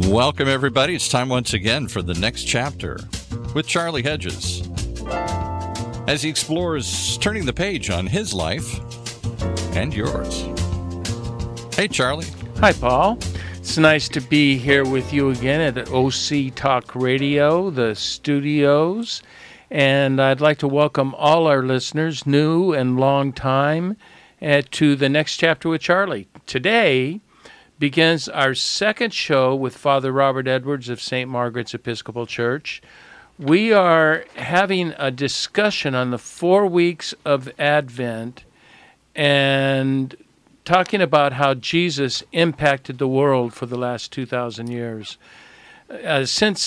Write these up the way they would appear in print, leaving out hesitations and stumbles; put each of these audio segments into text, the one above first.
Welcome, everybody. It's time once again for the next chapter with Charlie Hedges as he explores turning the page on his life and yours. Hey, Charlie. Hi, Paul. It's nice to be here with you again at OC Talk Radio, the studios. And I'd like to welcome all our listeners, new and long time, to the next chapter with Charlie. Today begins our second show with Father Robert Edwards of St. Margaret's Episcopal Church. We are having a discussion on the 4 weeks of Advent and talking about how Jesus impacted the world for the last 2,000 years. Since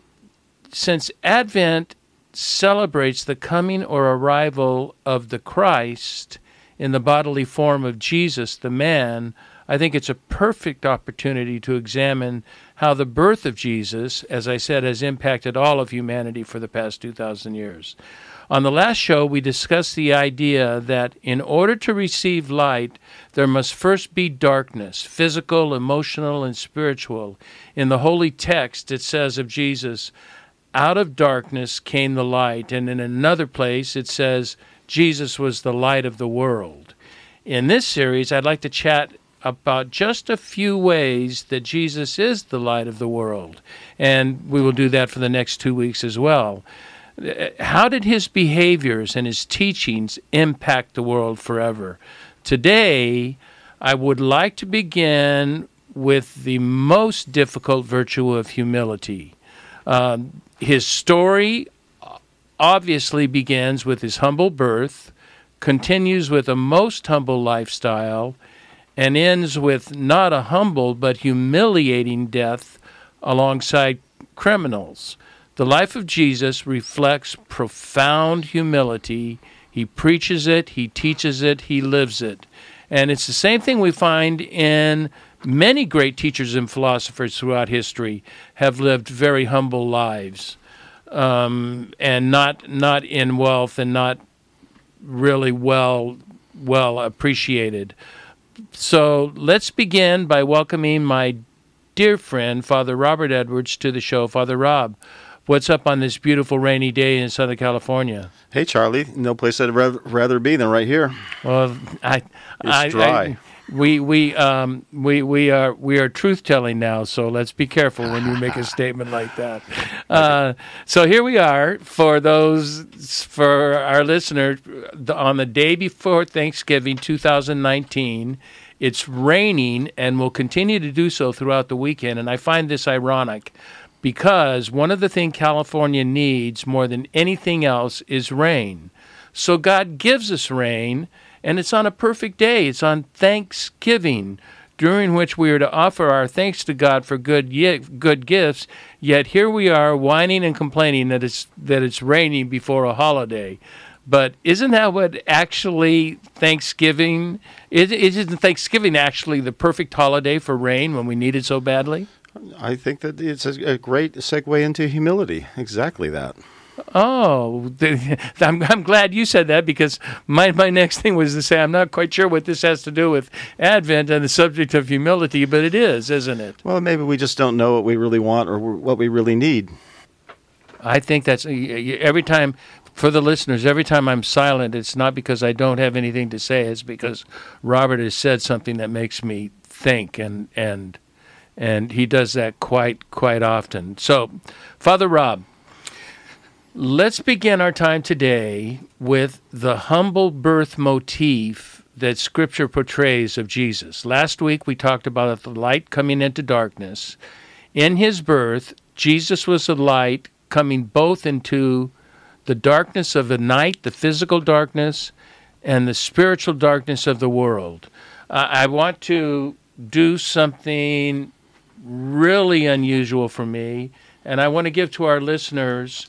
Advent celebrates the coming or arrival of the Christ in the bodily form of Jesus, the man, I think it's a perfect opportunity to examine how the birth of Jesus, as I said, has impacted all of humanity for the past 2,000 years. On the last show, we discussed the idea that in order to receive light, there must first be darkness, physical, emotional, and spiritual. In the holy text, it says of Jesus, out of darkness came the light. And in another place, it says, Jesus was the light of the world. In this series, I'd like to chat about just a few ways that Jesus is the light of the world. And we will do that for the next 2 weeks as well. How did his behaviors and his teachings impact the world forever? Today, I would like to begin with the most difficult virtue of humility. His story obviously begins with his humble birth, continues with a most humble lifestyle, and ends with not a humble but humiliating death alongside criminals. The life of Jesus reflects profound humility. He preaches it, he teaches it, he lives it. And it's the same thing we find in many great teachers and philosophers throughout history have lived very humble lives, and not in wealth and not really well appreciated. So let's begin by welcoming my dear friend, Father Robert Edwards, to the show. Father Rob, what's up on this beautiful rainy day in Southern California? Hey, Charlie. No place I'd rather be than right here. Well, It's dry. We are truth telling now, so let's be careful when you make a statement like that. So here we are for our listeners on the day before Thanksgiving 2019. It's raining and will continue to do so throughout the weekend, and I find this ironic because one of the things California needs more than anything else is rain. So God gives us rain, and it's on a perfect day. It's on Thanksgiving, during which we are to offer our thanks to God for good gifts, yet here we are whining and complaining that it's raining before a holiday. But isn't that what actually Thanksgiving, isn't Thanksgiving actually the perfect holiday for rain when we need it so badly? I think that it's a great segue into humility. Exactly that. Oh, I'm glad you said that, because my next thing was to say I'm not quite sure what this has to do with Advent and the subject of humility, but it is, isn't it? Well, maybe we just don't know what we really want or what we really need. I think that's every time, for the listeners, every time I'm silent, it's not because I don't have anything to say. It's because Robert has said something that makes me think, and he does that quite often. So, Father Rob, let's begin our time today with the humble birth motif that Scripture portrays of Jesus. Last week we talked about the light coming into darkness. In his birth, Jesus was the light coming both into the darkness of the night, the physical darkness, and the spiritual darkness of the world. I want to do something really unusual for me, and I want to give to our listeners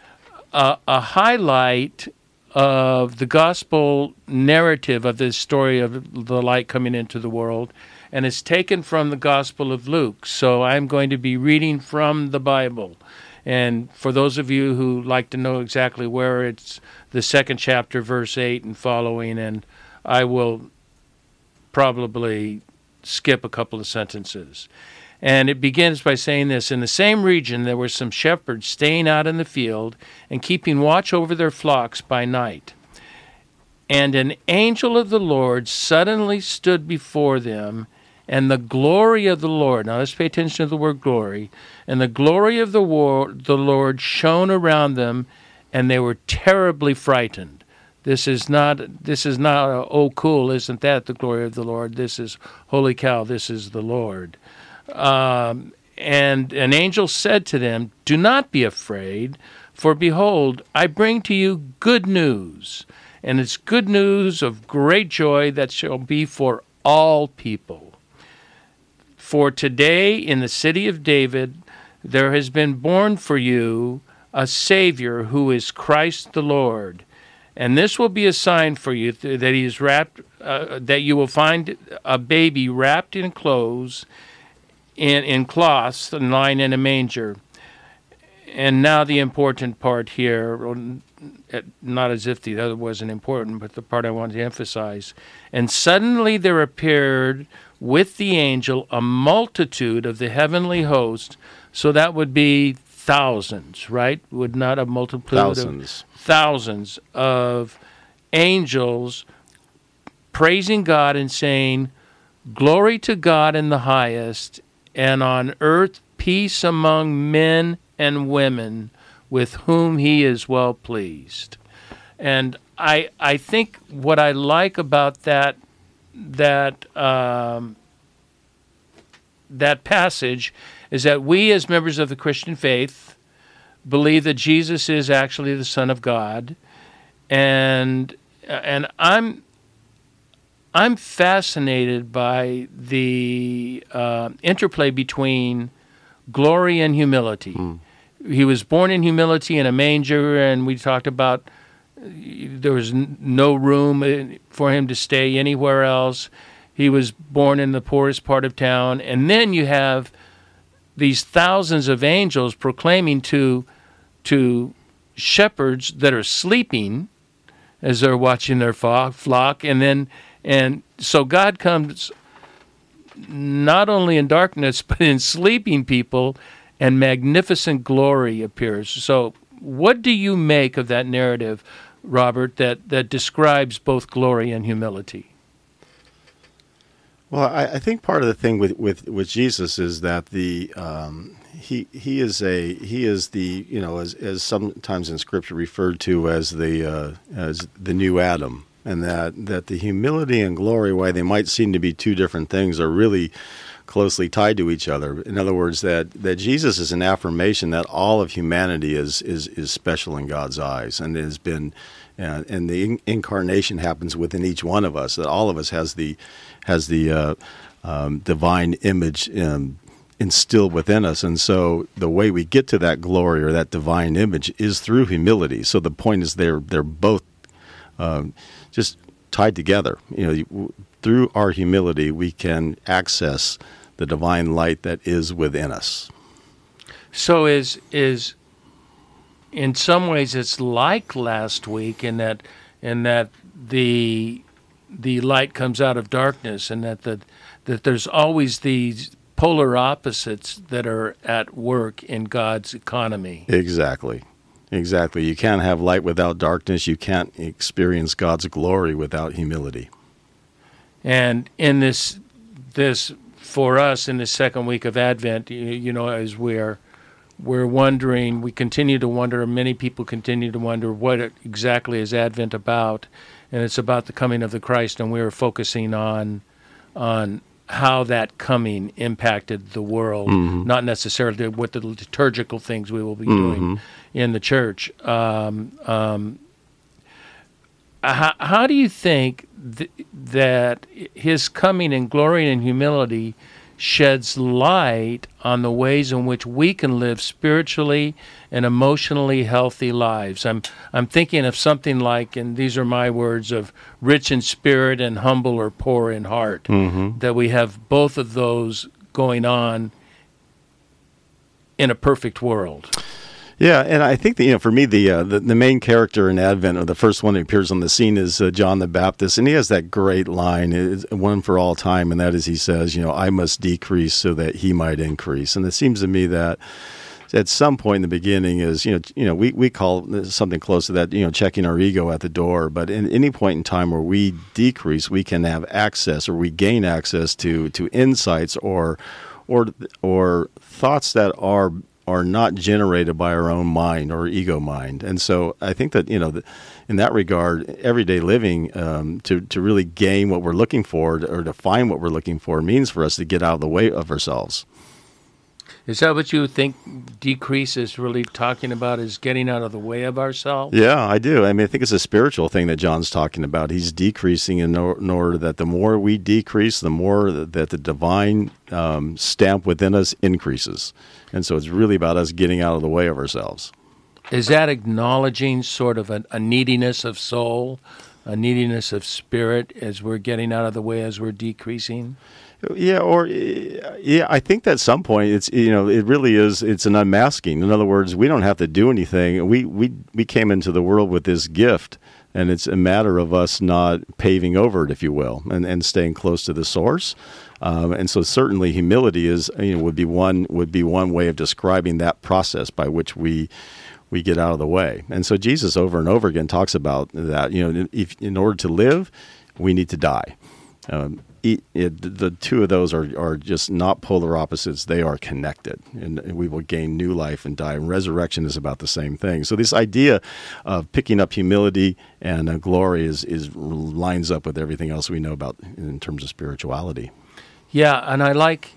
a highlight of the gospel narrative of this story of the light coming into the world, and it's taken from the Gospel of Luke. So I'm going to be reading from the Bible. And for those of you who like to know exactly where, it's the second chapter, verse 8 and following, and I will probably skip a couple of sentences. And it begins by saying this: in the same region there were some shepherds staying out in the field and keeping watch over their flocks by night. And an angel of the Lord suddenly stood before them, and the glory of the Lord — now let's pay attention to the word glory — and the glory of the Lord shone around them, and they were terribly frightened. This is not oh, cool, isn't that the glory of the Lord? This is, holy cow, this is the Lord. And an angel said to them, "Do not be afraid, for behold, I bring to you good news, and it's good news of great joy that shall be for all people. For today in the city of David there has been born for you a Savior who is Christ the Lord. And this will be a sign for you that he is wrapped, that you will find a baby wrapped in clothes, in cloths, and lying in a manger." And now the important part here, not as if the other wasn't important, but the part I want to emphasize. "And suddenly there appeared with the angel a multitude of the heavenly host," so that would be thousands, right? Would not a multitude Thousands. of thousands of angels praising God and saying, "Glory to God in the highest, and on earth peace among men and women with whom he is well pleased." And I think what I like about that passage is that we, as members of the Christian faith, believe that Jesus is actually the Son of God, and I'm fascinated by the interplay between glory and humility. He was born in humility in a manger, and we talked about there was no room for him to stay anywhere else. He was born in the poorest part of town. And then you have these thousands of angels proclaiming to shepherds that are sleeping as they're watching their flock. And so God comes not only in darkness, but in sleeping people, and magnificent glory appears. So what do you make of that narrative, Robert, that describes both glory and humility? Well, I think part of the thing with Jesus is that he is the, you know, as sometimes in Scripture referred to as the new Adam, and that the humility and glory, while they might seem to be two different things, are really closely tied to each other. In other words, that Jesus is an affirmation that all of humanity is special in God's eyes, and has been, and the incarnation happens within each one of us. That all of us has the divine image instilled within us, and so the way we get to that glory or that divine image is through humility. So the point is, they're both just tied together. You know, through our humility, we can access the divine light that is within us. So is in some ways it's like last week in that the light comes out of darkness, and that there's always these polar opposites that are at work in God's economy. Exactly. You can't have light without darkness. You can't experience God's glory without humility. And in this for us in the second week of Advent, you know, as we're wondering, we continue to wonder, many people continue to wonder, what exactly is Advent about? And it's about the coming of the Christ, and we're focusing on how that coming impacted the world, not necessarily what the liturgical things we will be doing in the church. How do you think that his coming in glory and humility sheds light on the ways in which we can live spiritually and emotionally healthy lives? I'm thinking of something like, and these are my words, of rich in spirit and humble or poor in heart, that we have both of those going on in a perfect world. Yeah, and I think that, for me, the main character in Advent, or the first one who appears on the scene, is John the Baptist, and he has that great line, it's one for all time, and that is, he says, I must decrease so that he might increase. And it seems to me that at some point in the beginning is, we call something close to that, checking our ego at the door. But in any point in time where we decrease, we can have access, or we gain access to insights or thoughts that are not generated by our own mind or ego mind. And so I think that, in that regard, everyday living, to really gain what we're looking for, or to find what we're looking for, means for us to get out of the way of ourselves. Is that what you think decrease is really talking about, is getting out of the way of ourselves? Yeah, I do. I think it's a spiritual thing that John's talking about. He's decreasing in order that the more we decrease, the more that the divine stamp within us increases. And so it's really about us getting out of the way of ourselves. Is that acknowledging sort of a neediness of soul, a neediness of spirit, as we're getting out of the way, as we're decreasing? Yeah, I think that at some point it's it really is, it's an unmasking. In other words, we don't have to do anything. We came into the world with this gift, and it's a matter of us not paving over it, if you will, and staying close to the source. And so certainly humility is would be one way of describing that process by which we get out of the way. And so Jesus over and over again talks about that. If in order to live, we need to die. The two of those are just not polar opposites. They are connected, and we will gain new life and die. And resurrection is about the same thing. So this idea of picking up humility and glory is lines up with everything else we know about in terms of spirituality. Yeah, and I like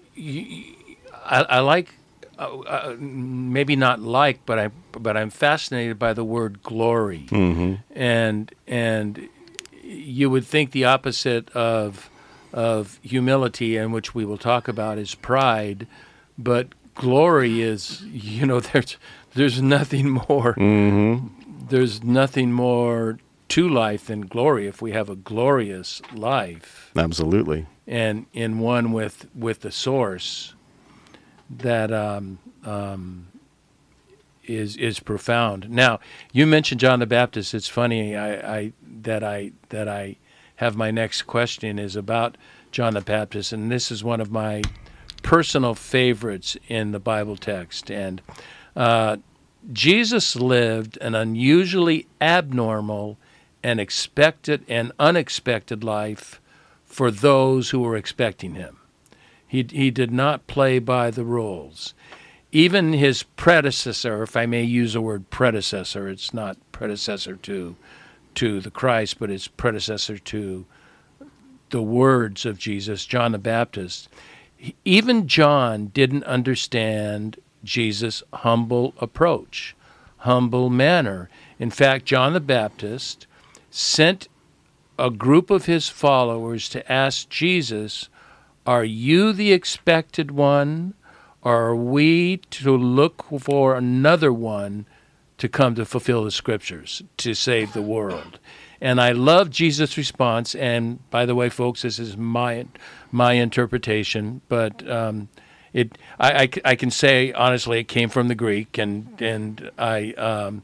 maybe not like, but I'm fascinated by the word glory, and you would think the opposite of humility, and which we will talk about, is pride, but glory is, there's nothing more. There's nothing more to life than glory if we have a glorious life. Absolutely. And in one with the source that is profound. Now, you mentioned John the Baptist. It's funny that I have my next question is about John the Baptist, and this is one of my personal favorites in the Bible text. And Jesus lived an unusually abnormal and expected and unexpected life for those who were expecting him. He did not play by the rules. Even his predecessor, if I may use the word predecessor, it's not predecessor to the Christ, but it's predecessor to the words of Jesus, John the Baptist. Even John didn't understand Jesus' humble approach, humble manner. In fact, John the Baptist sent a group of his followers to ask Jesus, "Are you the expected one, or are we to look for another one to come to fulfill the Scriptures, to save the world?" And I love Jesus' response. And by the way, folks, this is my interpretation, but I can say honestly, it came from the Greek, and I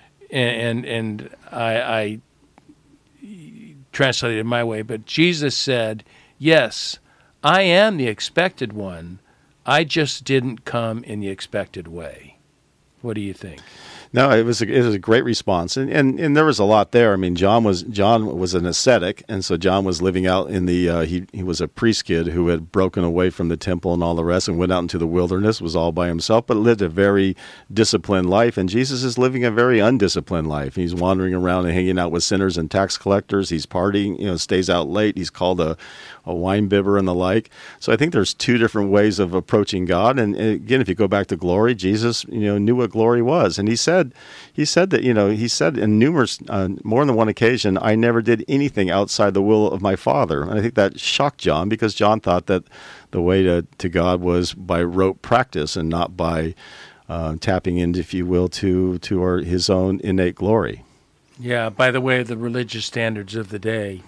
translated it my way. But Jesus said, "Yes, I am the expected one. I just didn't come in the expected way." What do you think? No, it was a great response, and there was a lot there. I mean, John was an ascetic, and so John was living out in the he was a priest kid who had broken away from the temple and all the rest, and went out into the wilderness, was all by himself, but lived a very disciplined life. And Jesus is living a very undisciplined life. He's wandering around and hanging out with sinners and tax collectors. He's partying, stays out late. He's called a wine bibber and the like. So I think there's two different ways of approaching God. And again, if you go back to glory, Jesus, knew what glory was, and he said that, he said in numerous, more than one occasion, "I never did anything outside the will of my Father." And I think that shocked John, because John thought that the way to God was by rote practice and not by tapping into, if you will, to his own innate glory. Yeah, by the way, the religious standards of the day.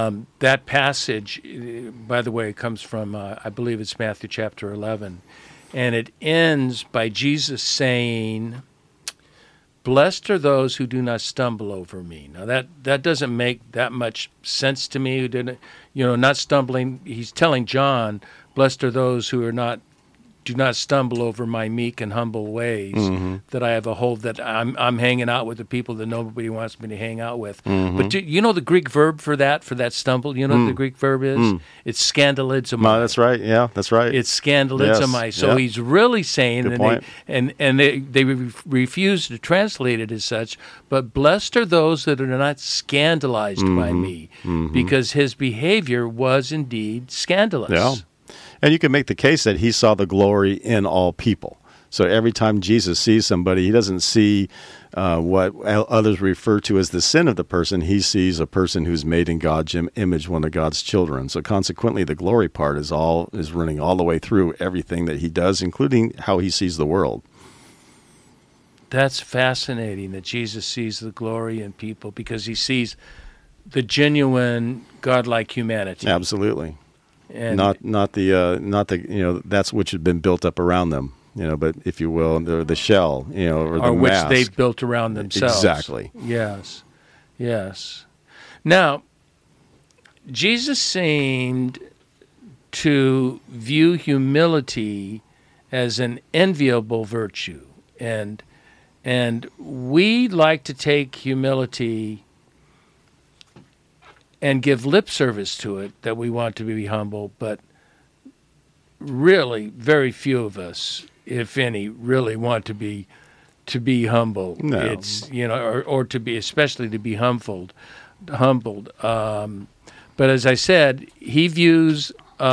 That passage, by the way, comes from, I believe it's Matthew chapter 11. And it ends by Jesus saying, "Blessed are those who do not stumble over me." Now that doesn't make that much sense to me. Who didn't, not stumbling. He's telling John, "Blessed are those who do not stumble over my meek and humble ways, that I have a hold, that I'm hanging out with the people that nobody wants me to hang out with." But you know the Greek verb for that stumble? You know what the Greek verb is? It's scandalizomai. No, that's right. Yeah, that's right. It's scandalizomai. Yes. So he's really saying, Good point. they refuse to translate it as such, but blessed are those that are not scandalized by me, because his behavior was indeed scandalous. Yeah. And you can make the case that he saw the glory in all people. So every time Jesus sees somebody, he doesn't see what others refer to as the sin of the person. He sees a person who's made in God's image, one of God's children. So consequently, the glory part is running all the way through everything that he does, including how he sees the world. That's fascinating that Jesus sees the glory in people, because he sees the genuine godlike humanity. Absolutely. And not the that's which had been built up around them, but if you will, the shell, or the which mask. they've built around themselves. Exactly. Yes. Now, Jesus seemed to view humility as an enviable virtue, and we like to take humility and give lip service to it, that we want to be humble, but really very few of us, if any, really want to be humble. No. It's or to be, especially to be humbled. But as I said, he views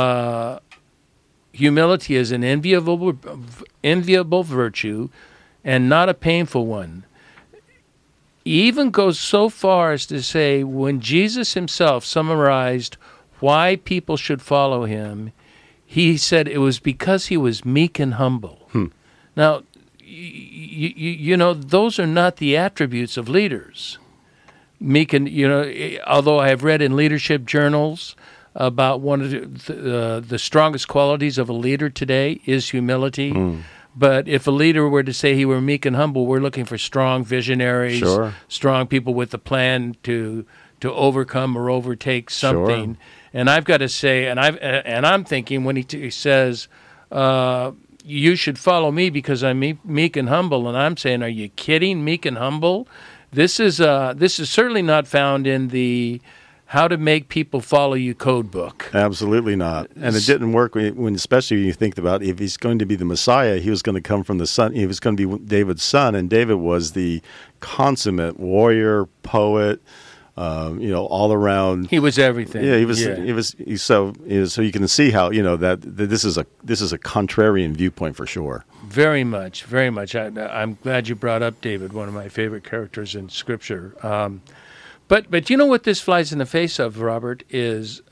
humility as an enviable virtue, and not a painful one. He even goes so far as to say, when Jesus himself summarized why people should follow him, he said it was because he was meek and humble. Now, those are not the attributes of leaders. Meek and, although I have read in leadership journals about one of the strongest qualities of a leader today is humility. But if a leader were to say he were meek and humble, we're looking for strong visionaries, Sure. strong people with a plan to overcome or overtake something. Sure. And I've got to say, and I'm thinking when he says, "You should follow me because I'm meek and humble," and I'm saying, are you kidding? Meek and humble? This is certainly not found in the How to Make People Follow You code book. Absolutely not. And it didn't work when especially when you think about, if he's going to be the Messiah, he was going to come from the son. He was going to be David's son, and David was the consummate warrior, poet, all around. He was everything. Yeah, he was. So you can see how that this is a contrarian viewpoint for sure. Very much, very much. I'm glad you brought up David, one of my favorite characters in Scripture. But you know what this flies in the face of, Robert, is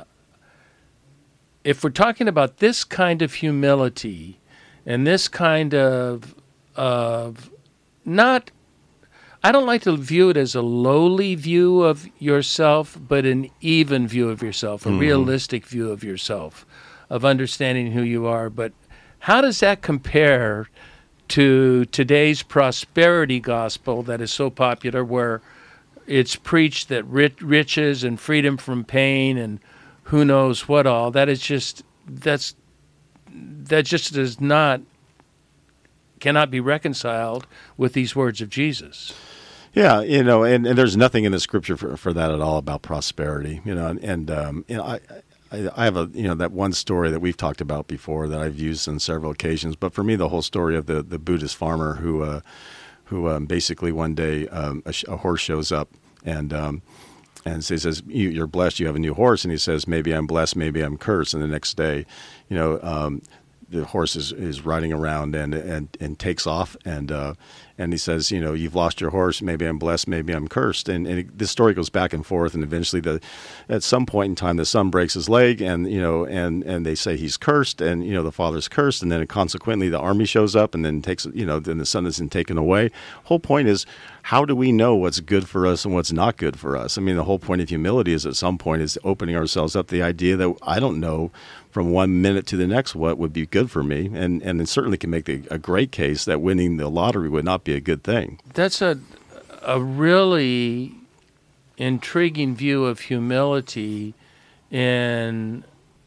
if we're talking about this kind of humility and this kind of not, I don't like to view it as a lowly view of yourself, but an even view of yourself, a realistic view of yourself, of understanding who you are. But how does that compare to today's prosperity gospel that is so popular, where it's preached that riches and freedom from pain and who knows what all, that just cannot be reconciled with these words of Jesus. Yeah, and there's nothing in the Scripture for that at all about prosperity. I have that one story that we've talked about before that I've used on several occasions. But for me, the whole story of the Buddhist farmer who basically one day a horse shows up and says, "You're blessed. You have a new horse." And he says, "Maybe I'm blessed. Maybe I'm cursed." And the next day, the horse is riding around and takes off, and And he says, you've lost your horse. Maybe I'm blessed. Maybe I'm cursed. And this story goes back and forth. And eventually, at some point in time, the son breaks his leg, and and they say he's cursed, and the father's cursed, and then consequently the army shows up, and then then the son isn't taken away. Whole point is, how do we know what's good for us and what's not good for us? I mean, the whole point of humility is at some point is opening ourselves up to the idea that I don't know from 1 minute to the next what would be good for me, and it certainly can make a great case that winning the lottery would not be a good thing. That's a really intriguing view of humility in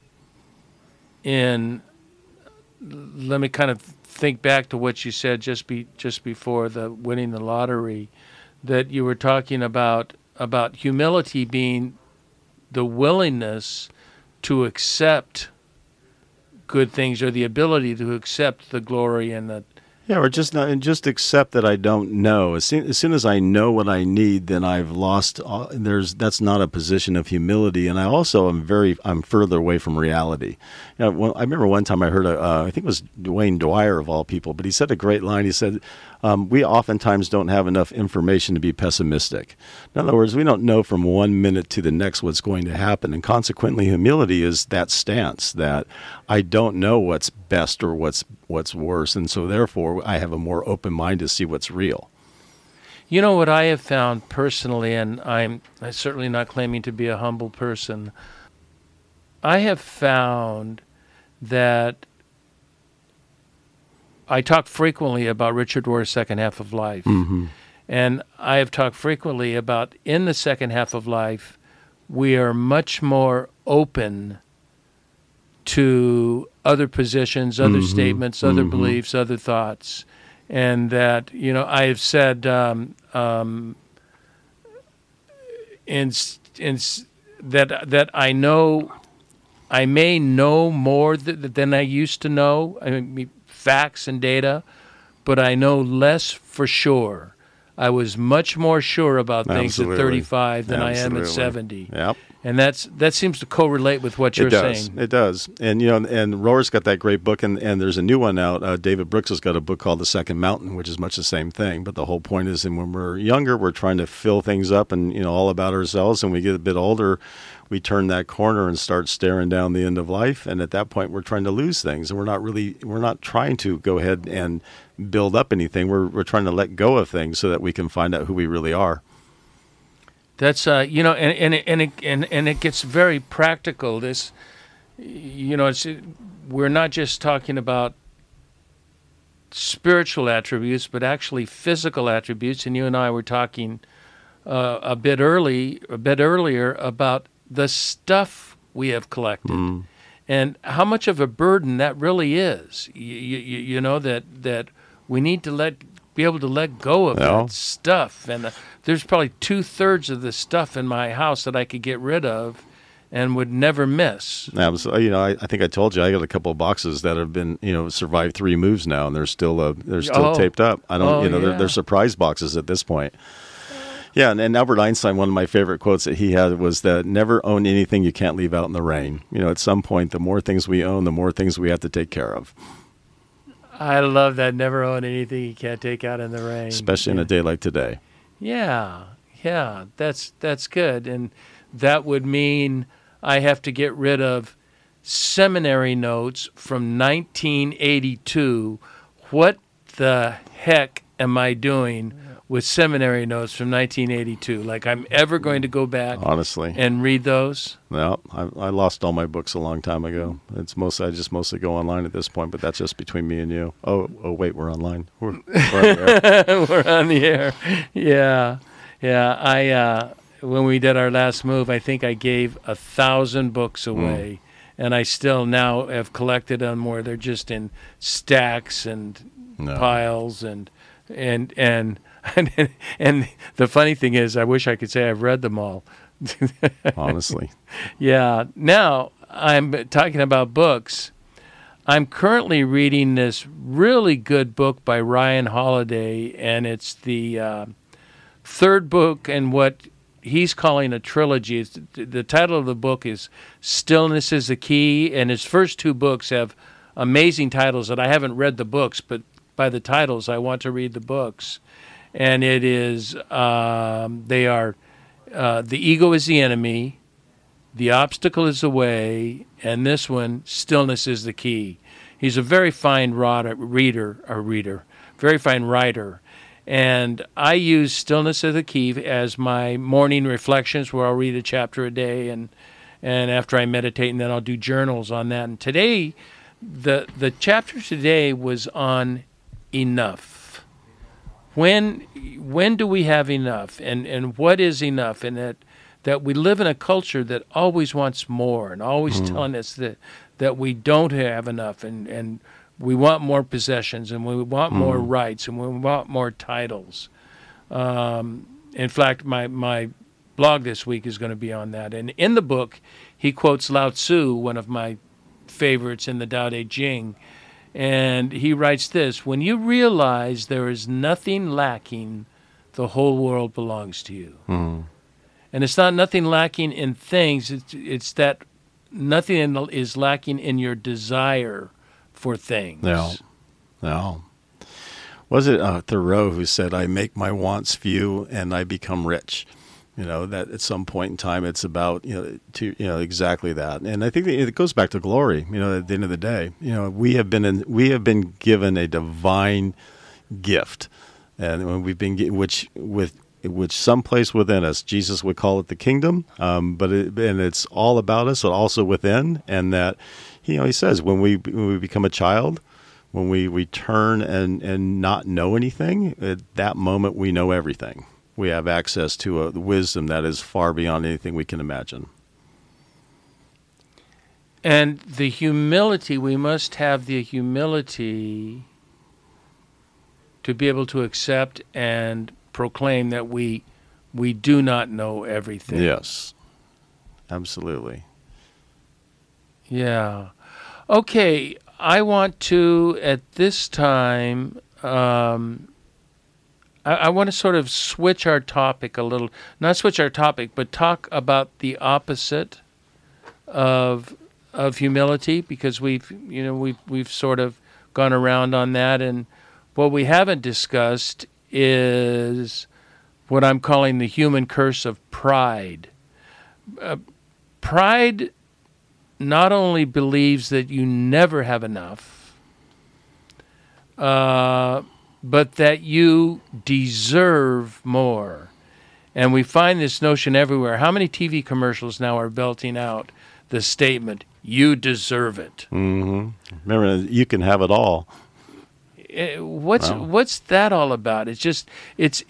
let me kind of think back to what you said just before the winning the lottery, that you were talking about humility being the willingness to accept good things, or the ability to accept the glory and the or just accept that I don't know. As soon as I know what I need, then I've lost. That's not a position of humility, and I also I'm further away from reality. I remember one time I heard I think it was Wayne Dwyer of all people, but he said a great line. He said, "We oftentimes don't have enough information to be pessimistic." In other words, we don't know from 1 minute to the next what's going to happen, and consequently, humility is that stance that I don't know what's best or what's worse, and so therefore I have a more open mind to see what's real. You know what I have found personally, and I'm certainly not claiming to be a humble person, I have found that I talk frequently about Richard Rohr's second half of life. Mm-hmm. And I have talked frequently about in the second half of life, we are much more open to other positions, other statements, other beliefs, other thoughts. And that, I have said that I know, I may know more than I used to know, I mean, facts and data, but I know less for sure. I was much more sure about things at 35 than I am at 70. Yep. And that seems to correlate with what you're saying. It does. And and Rohr's got that great book, and there's a new one out. David Brooks has got a book called The Second Mountain, which is much the same thing. But the whole point is, when we're younger, we're trying to fill things up and all about ourselves. And we get a bit older, we turn that corner and start staring down the end of life. And at that point, we're trying to lose things, and we're not trying to go ahead and build up anything. We're trying to let go of things so that we can find out who we really are. That's and it gets very practical. This, we're not just talking about spiritual attributes, but actually physical attributes. And you and I were talking a bit earlier about the stuff we have collected, and how much of a burden that really is. That we need to be able to let go of that stuff. And there's probably 2/3 of the stuff in my house that I could get rid of and would never miss. Absolutely. I think I told you I got a couple of boxes that have been, survived 3 moves now, and they're still taped up. I don't, they're surprise boxes at this point. Yeah, and Albert Einstein, one of my favorite quotes that he had was that never own anything you can't leave out in the rain. At some point, the more things we own, the more things we have to take care of. I love that. Never own anything you can't take out in the rain. Especially in a day like today. Yeah, that's good. And that would mean I have to get rid of seminary notes from 1982. What the heck am I doing with seminary notes from 1982? Like, I'm ever going to go back honestly and read those? No, I lost all my books a long time ago. I just mostly go online at this point, but that's just between me and you. Oh wait, we're online. We're on the air. We're on the air. Yeah. I when we did our last move, I think I gave 1,000 books away, and I still now have collected them where they're just in stacks and piles and the funny thing is, I wish I could say I've read them all. Honestly. Yeah. Now, I'm talking about books. I'm currently reading this really good book by Ryan Holiday, and it's the third book in what he's calling a trilogy. The title of the book is Stillness is the Key, and his first 2 books have amazing titles that I haven't read the books, but by the titles, I want to read the books. And it is, they are, The Ego is the Enemy, The Obstacle is the Way, and this one, Stillness is the Key. He's a very fine very fine writer. And I use Stillness as the Key as my morning reflections, where I'll read a chapter a day, and after I meditate, and then I'll do journals on that. And today, the chapter today was on enough. When do we have enough, and what is enough? And that we live in a culture that always wants more and always telling us that we don't have enough, and we want more possessions, and we want more rights, and we want more titles. In fact, my blog this week is going to be on that. And in the book, he quotes Lao Tzu, one of my favorites in the Tao Te Ching. And he writes this: when you realize there is nothing lacking, the whole world belongs to you. And it's not nothing lacking in things, it's that nothing is lacking in your desire for things. Yeah. Was it Thoreau who said, I make my wants few and I become rich? That at some point in time it's about, exactly that. And I think that it goes back to glory, at the end of the day. We have been given a divine gift, and when we've been which someplace within us, Jesus would call it the kingdom, but it's all about us, but also within. And that, he says, when we become a child, when we turn and not know anything, at that moment we know everything. We have access to a wisdom that is far beyond anything we can imagine. And the humility, we must have the humility to be able to accept and proclaim that we do not know everything. Yes, absolutely. Yeah. Okay, I want to, at this time, I want to sort of switch our topic a little. Not switch our topic, but talk about the opposite of humility, because we've sort of gone around on that, and what we haven't discussed is what I'm calling the human curse of pride. Pride not only believes that you never have enough, but that you deserve more. And we find this notion everywhere. How many TV commercials now are belting out the statement, you deserve it? Mm-hmm. Remember, you can have it all. What's that all about? It's just it's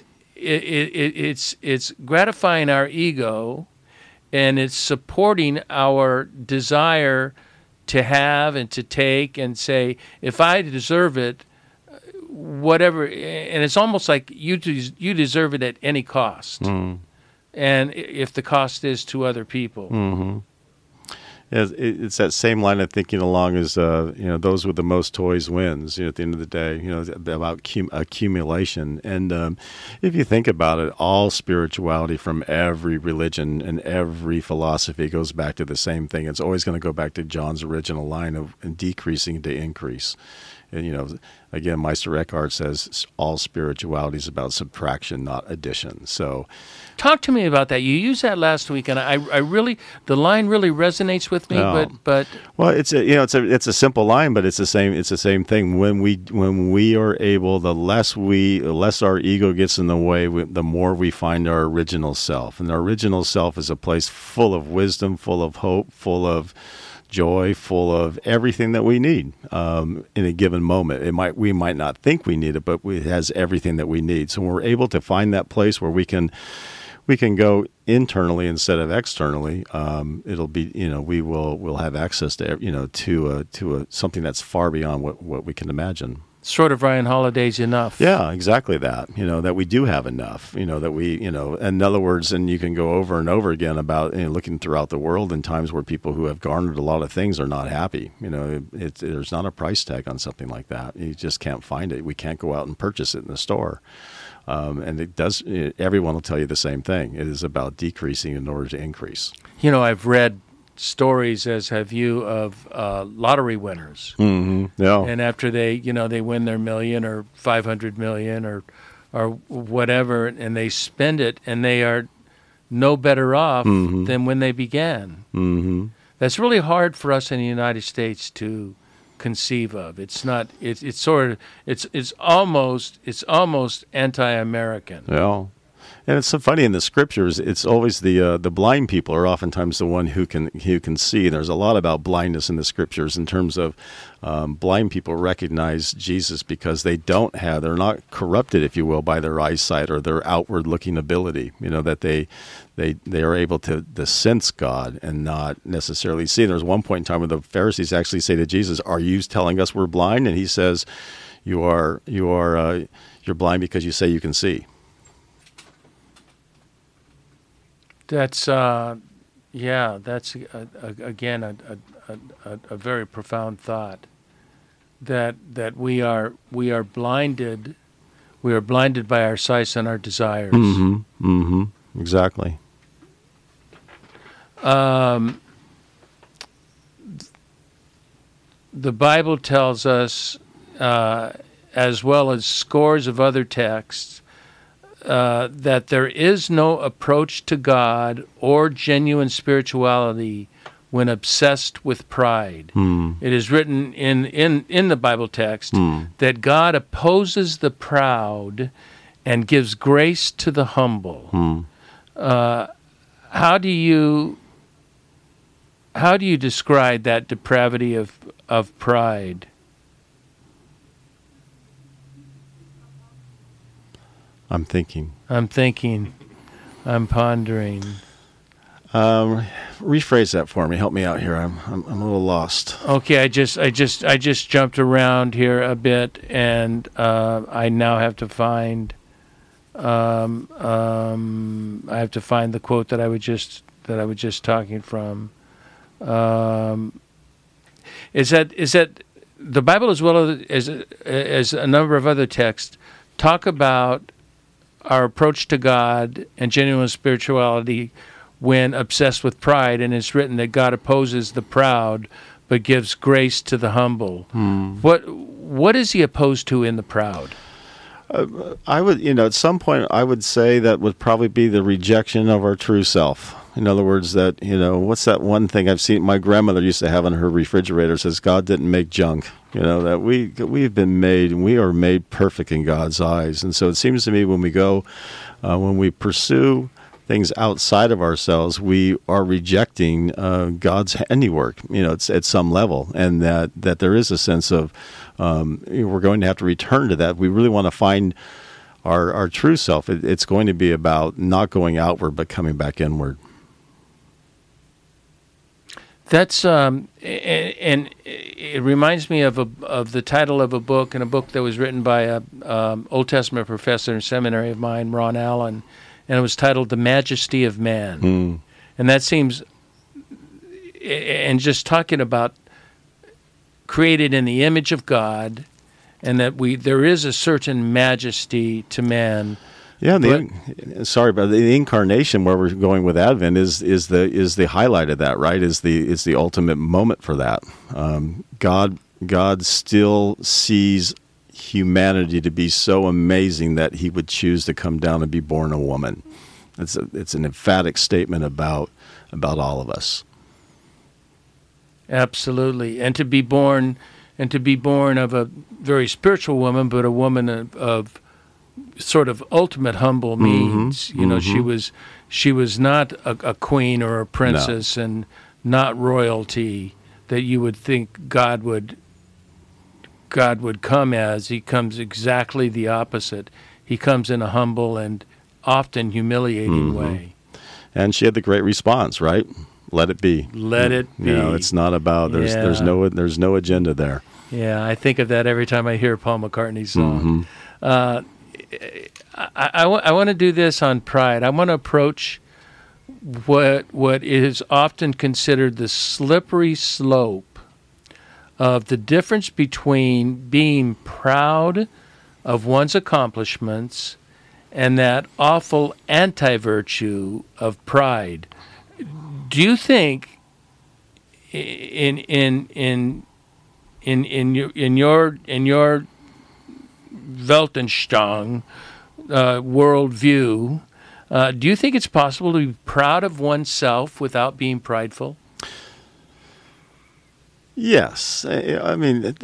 gratifying our ego, and it's supporting our desire to have and to take and say, if I deserve it, whatever. And it's almost like you deserve it at any cost, and if the cost is to other people. Mm-hmm. It's that same line of thinking along as, those with the most toys wins, at the end of the day, about accumulation. And if you think about it, all spirituality from every religion and every philosophy goes back to the same thing. It's always going to go back to John's original line of decreasing to increase. And, again, Meister Eckhart says all spirituality is about subtraction, not addition. So, talk to me about that. You used that last week, and I really, the line really resonates with me. But well, it's a simple line, but it's the same thing. When we are able, the less our ego gets in the way, the more we find our original self. And our original self is a place full of wisdom, full of hope, full of joy, full of everything that we need in a given moment. We might not think we need it, but it has everything that we need. So when we're able to find that place where we can go internally instead of externally, it'll be, we'll have access to to something that's far beyond what we can imagine. Sort of Ryan Holiday's Enough. Yeah, exactly that. That we do have enough. That we, in other words, and you can go over and over again about looking throughout the world in times where people who have garnered a lot of things are not happy. There's not a price tag on something like that. You just can't find it. We can't go out and purchase it in the store. And it does. Everyone will tell you the same thing. It is about decreasing in order to increase. I've read stories as have you of lottery winners. Mm-hmm. Yeah. And after they win their $1 million or $500 million or whatever, and they spend it, and they are no better off than when they began. Mm-hmm. That's really hard for us in the United States to conceive of. It's not. It's almost anti-American. Yeah. And it's so funny in the scriptures. It's always the blind people are oftentimes the one who can see. There's a lot about blindness in the scriptures in terms of blind people recognize Jesus because they're not corrupted, if you will, by their eyesight or their outward looking ability. That they are able to sense God and not necessarily see. There's one point in time where the Pharisees actually say to Jesus, "Are you telling us we're blind?" And he says, "You're blind because you say you can see." That's again a very profound thought. That we are blinded by our sights and our desires. Mm-hmm. Mm-hmm. Exactly. The Bible tells us, as well as scores of other texts, that there is no approach to God or genuine spirituality when obsessed with pride. It is written in the Bible text that God opposes the proud and gives grace to the humble. How do you describe that depravity of pride? I'm thinking. I'm pondering. Rephrase that for me. Help me out here. I'm a little lost. Okay, I just jumped around here a bit, and I now have to find. I have to find the quote that I was just talking from. Is that the Bible, as well as a number of other texts, talk about our approach to God and genuine spirituality when obsessed with pride, and it's written that God opposes the proud but gives grace to the humble. What is he opposed to in the proud? I would, at some point, I would say that would probably be the rejection of our true self. In other words, that, what's that one thing I've seen my grandmother used to have on her refrigerator, says God didn't make junk. That we've been made, and we are made perfect in God's eyes. And so it seems to me when we pursue things outside of ourselves, we are rejecting God's handiwork, it's at some level, and that there is a sense of we're going to have to return to that. We really want to find our true self. It's going to be about not going outward, but coming back inward. That's and it reminds me of the title of a book that was written by a Old Testament professor in seminary of mine, Ron Allen, and it was titled "The Majesty of Man," and that seems, and just talking about created in the image of God, and that there is a certain majesty to man. Yeah, but the incarnation, where we're going with Advent, is the highlight of that, right? Is the ultimate moment for that. God still sees humanity to be so amazing that he would choose to come down and be born a woman. It's an emphatic statement about all of us. Absolutely, and to be born of a very spiritual woman, but a woman of sort of ultimate humble means. She was not a queen or a princess, and not royalty that you would think God would come as. He comes exactly the opposite. He comes in a humble and often humiliating way. And she had the great response, right? Let it be. Let it be. It's not about there's no agenda there. Yeah, I think of that every time I hear Paul McCartney's song. I want to do this on pride. I want to approach what is often considered the slippery slope of the difference between being proud of one's accomplishments and that awful anti-virtue of pride. Do you think your Weltanschauung worldview, do you think it's possible to be proud of oneself without being prideful? Yes, I mean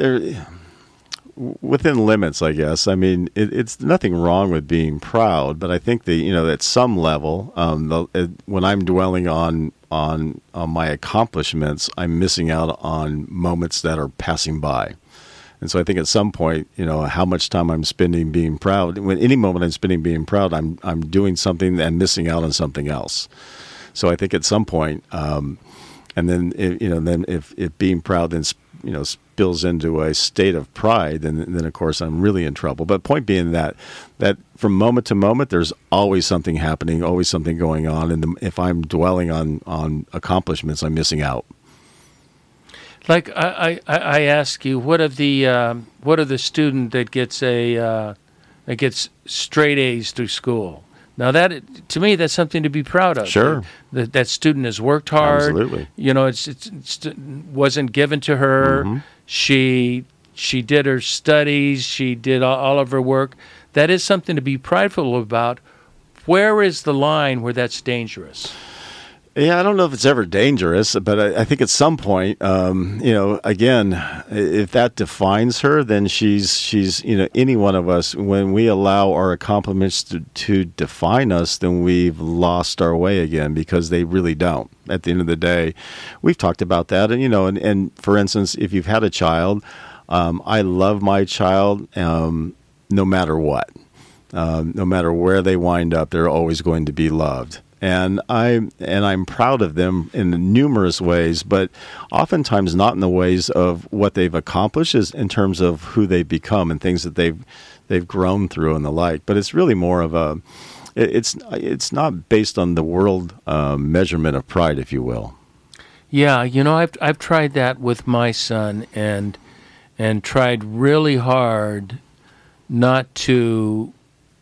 within limits, I guess. I mean, it's nothing wrong with being proud, but I think that at some level, when I'm dwelling on my accomplishments, I'm missing out on moments that are passing by. And so I think at some point, how much time I'm spending being proud. When any moment I'm spending being proud, I'm doing something and missing out on something else. So I think at some point, and then if being proud then spills into a state of pride, then of course I'm really in trouble. But point being that from moment to moment, there's always something happening, always something going on, and if I'm dwelling on accomplishments, I'm missing out. Like I ask you, what of the student that gets straight A's through school? Now that, to me, that's something to be proud of. Sure, that student has worked hard. Absolutely. It wasn't given to her. Mm-hmm. She did her studies. She did all of her work. That is something to be prideful about. Where is the line where that's dangerous? Yeah, I don't know if it's ever dangerous, but I think at some point, again, if that defines her, then she's any one of us. When we allow our accomplishments to define us, then we've lost our way again, because they really don't. At the end of the day, we've talked about that, and for instance, if you've had a child, I love my child no matter what, no matter where they wind up, they're always going to be loved. And I'm proud of them in numerous ways, but oftentimes not in the ways of what they've accomplished, is in terms of who they've become and things that they've grown through and the like. But it's really more of it's not based on the world measurement of pride, if you will. Yeah, I've tried that with my son, and tried really hard not to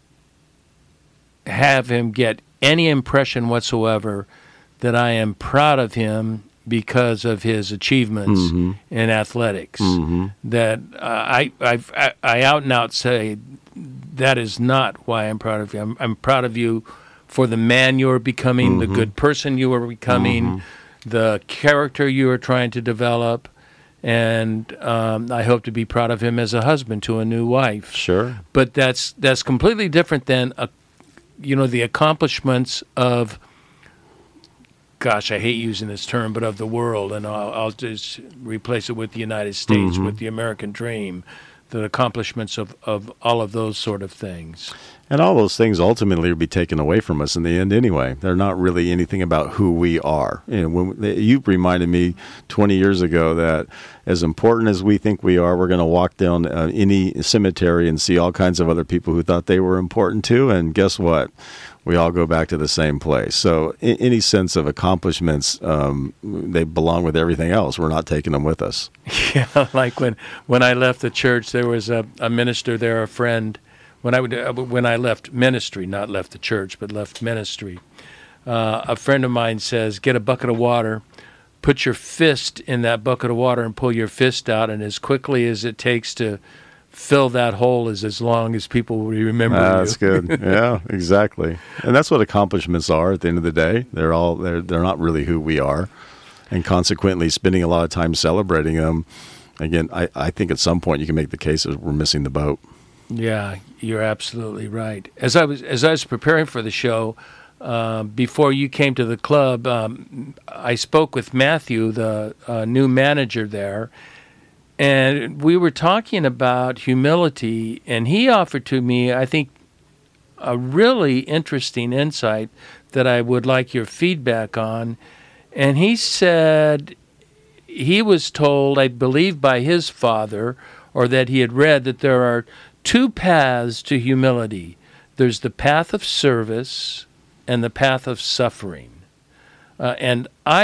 have him get any impression whatsoever that I am proud of him because of his achievements mm-hmm. in athletics. Mm-hmm. That I out and out say that is not why I'm proud of you. I'm proud of you for the man you are becoming, mm-hmm. the good person you are becoming, mm-hmm. the character you are trying to develop, and I hope to be proud of him as a husband to a new wife. Sure. But that's completely different than the accomplishments of, gosh, I hate using this term, but of the world, and I'll just replace it with the United States, mm-hmm. with the American dream, the accomplishments of all of those sort of things. And all those things ultimately will be taken away from us in the end anyway. They're not really anything about who we are. You reminded me 20 years ago that as important as we think we are, we're going to walk down any cemetery and see all kinds of other people who thought they were important too. And guess what? We all go back to the same place. So any sense of accomplishments, they belong with everything else. We're not taking them with us. Yeah, like when I left the church, there was a minister there, a friend. When I left ministry, not left the church, but left ministry, a friend of mine says, get a bucket of water, put your fist in that bucket of water and pull your fist out, and as quickly as it takes to fill that hole is as long as people will remember you. That's good. Yeah, exactly. And that's what accomplishments are at the end of the day. They're not really who we are. And consequently, spending a lot of time celebrating them, again, I think at some point you can make the case that we're missing the boat. Yeah, you're absolutely right. As I was preparing for the show, before you came to the club, I spoke with Matthew, the new manager there, and we were talking about humility, and he offered to me, I think, a really interesting insight that I would like your feedback on. And he said he was told, I believe by his father, or that he had read, that there are two paths to humility. There's the path of service and the path of suffering. And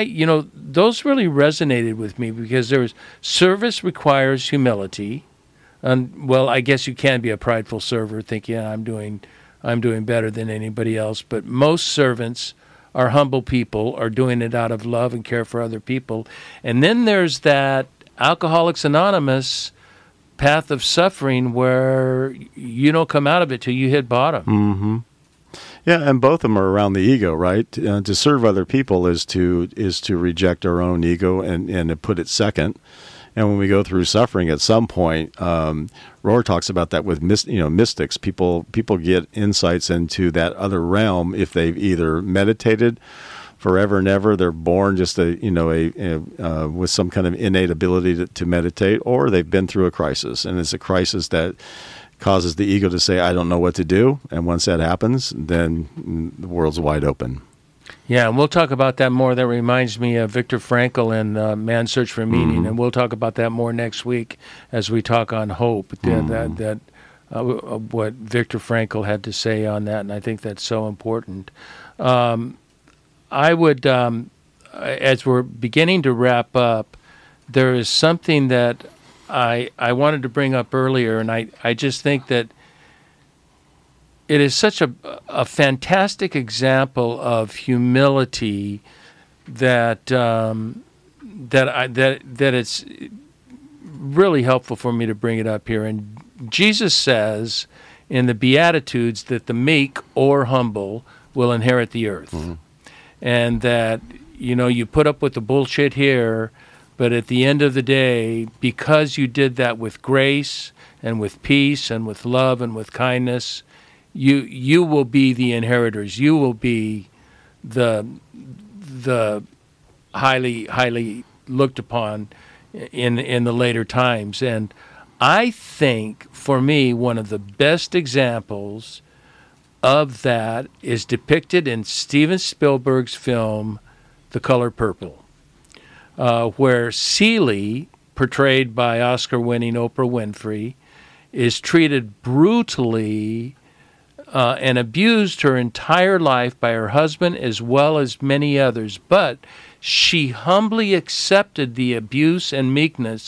those really resonated with me, because service requires humility. And well, I guess you can be a prideful server, thinking, I'm doing better than anybody else. But most servants are humble people, are doing it out of love and care for other people. And then there's that Alcoholics Anonymous path of suffering where you don't come out of it till you hit bottom. Mm-hmm. Yeah, and both of them are around the ego, right? To serve other people is to reject our own ego and to put it second. And when we go through suffering, at some point, Rohr talks about that with mystics. People get insights into that other realm if they've either meditated forever and ever. They're born just with some kind of innate ability to meditate, or they've been through a crisis, and it's a crisis that causes the ego to say, "I don't know what to do." And once that happens, then the world's wide open. Yeah, and we'll talk about that more. That reminds me of Viktor Frankl and Man's Search for Meaning, and we'll talk about that more next week as we talk on hope. What Viktor Frankl had to say on that, and I think that's so important. I would, as we're beginning to wrap up, there is something that I wanted to bring up earlier, and I just think that it is such a fantastic example of humility that it's really helpful for me to bring it up here. And Jesus says in the Beatitudes that the meek or humble will inherit the earth, and that you put up with the bullshit here, but at the end of the day, because you did that with grace and with peace and with love and with kindness, you will be the inheritors. You will be the highly looked upon in the later times. And I think, for me, one of the best examples of that is depicted in Steven Spielberg's film The Color Purple, where Celie, portrayed by Oscar-winning Oprah Winfrey, is treated brutally and abused her entire life by her husband as well as many others. But she humbly accepted the abuse and meekness,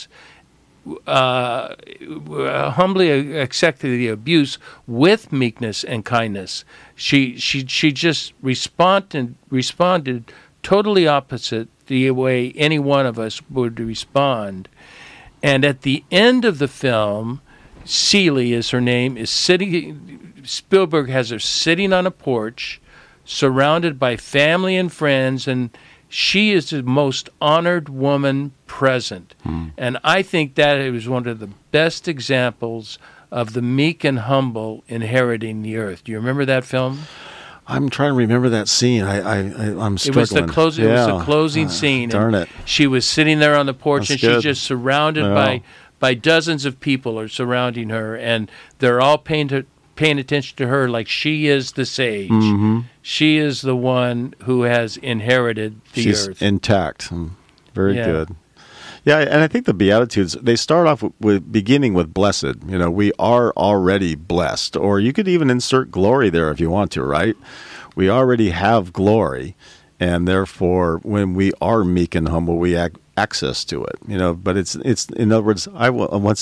humbly accepted the abuse with meekness and kindness. She just responded totally opposite the way any one of us would respond. And at the end of the film, Celie is her name, is sitting. Spielberg has her sitting on a porch, surrounded by family and friends, and she is the most honored woman present. And I think that it was one of the best examples of the meek and humble inheriting the earth. Do you remember that film? I'm trying to remember that scene. I'm struggling. It was the closing scene. Darn it! She was sitting there on the porch, That's and good. she's just surrounded by dozens of people are surrounding her, and they're all paying attention to her like she is the sage. She is the one who has inherited the earth. She's intact. Very good. Yeah, and I think the Beatitudes, they start off with beginning with blessed. We are already blessed. Or you could even insert glory there if you want to, right? We already have glory, and therefore when we are meek and humble, we have access to it. But it's in other words, I once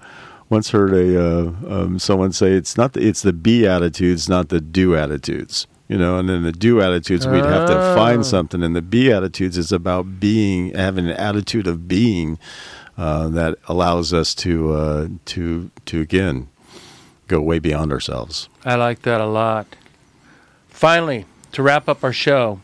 heard someone say it's the Beatitudes, not the do-attitudes. And in the do-attitudes, we'd have to find something. And the Beatitudes is about having an attitude of being that allows us to again go way beyond ourselves. I like that a lot. Finally, to wrap up our show,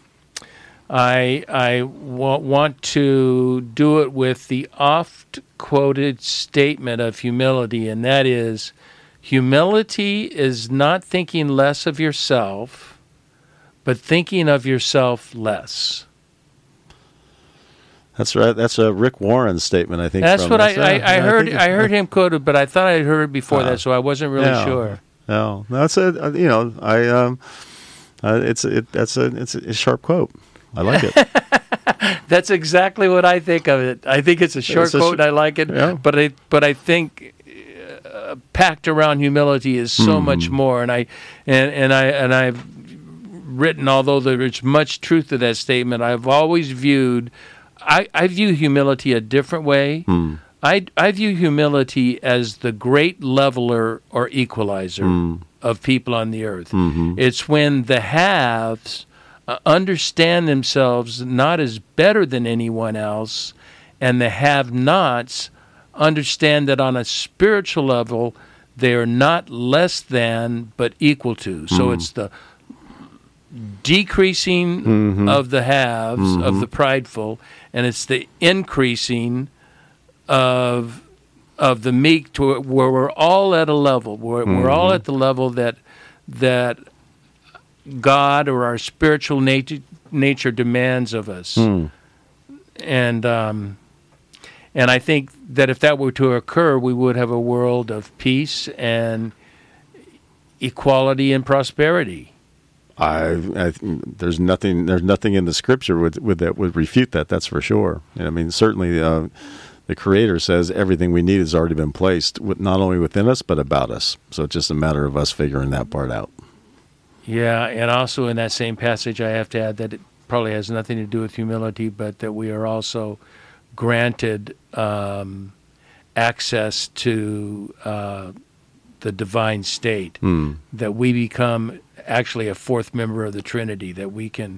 I want to do it with the oft-quoted statement of humility, and that is, humility is not thinking less of yourself, but thinking of yourself less. That's right. That's a Rick Warren statement, I think. That's what I heard. I heard him quoted, but I thought I heard it before that, so I wasn't really sure. No, that's a it's a sharp quote. I like it. That's exactly what I think of it. I think it's a short quote, and I like it. Yeah. But I think packed around humility is so much more. And I've written, although there's much truth to that statement, I've always viewed. I view humility a different way. I view humility as the great leveler or equalizer of people on the earth. It's when the haves understand themselves not as better than anyone else, and the have-nots understand that on a spiritual level they are not less than but equal to. So it's the decreasing of the haves, of the prideful, and it's the increasing of the meek, to where we're all at a level, we're all at the level that God or our spiritual nature demands of us. And I think that if that were to occur, we would have a world of peace and equality and prosperity. There's nothing in the Scripture that would refute that. That's for sure. And I mean, certainly the Creator says everything we need has already been placed, not only within us but about us. So it's just a matter of us figuring that part out. Yeah, and also in that same passage, I have to add that it probably has nothing to do with humility, but that we are also granted access to the divine state, that we become actually a fourth member of the Trinity, that we can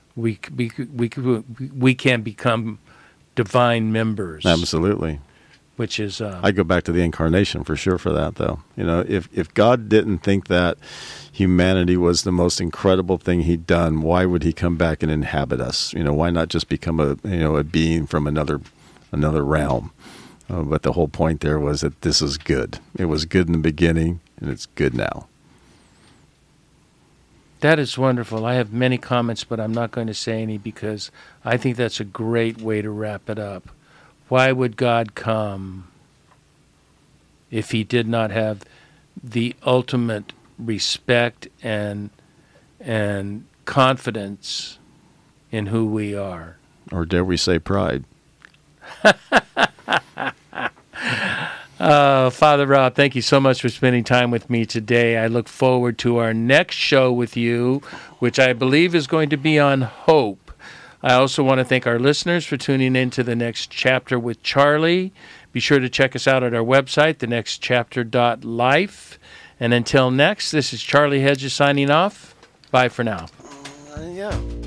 become divine members. Absolutely. Which is I go back to the incarnation for sure for that, though. You know, if God didn't think that humanity was the most incredible thing He'd done, why would He come back and inhabit us? You know, why not just become a being from another realm? But the whole point there was that this is good. It was good in the beginning, and it's good now. That is wonderful. I have many comments, but I'm not going to say any because I think that's a great way to wrap it up. Why would God come if He did not have the ultimate respect and confidence in who we are? Or dare we say pride? Father Rob, thank you so much for spending time with me today. I look forward to our next show with you, which I believe is going to be on hope. I also want to thank our listeners for tuning in to The Next Chapter with Charlie. Be sure to check us out at our website, thenextchapter.life. And until next, this is Charlie Hedges signing off. Bye for now. Yeah.